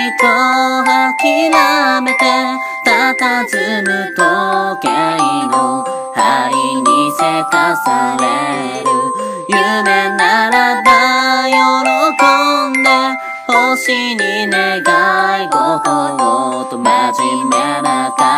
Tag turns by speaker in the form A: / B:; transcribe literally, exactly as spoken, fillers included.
A: と諦めて佇む時計の針にせかされる夢ならば喜んで星に願い事をと真面目な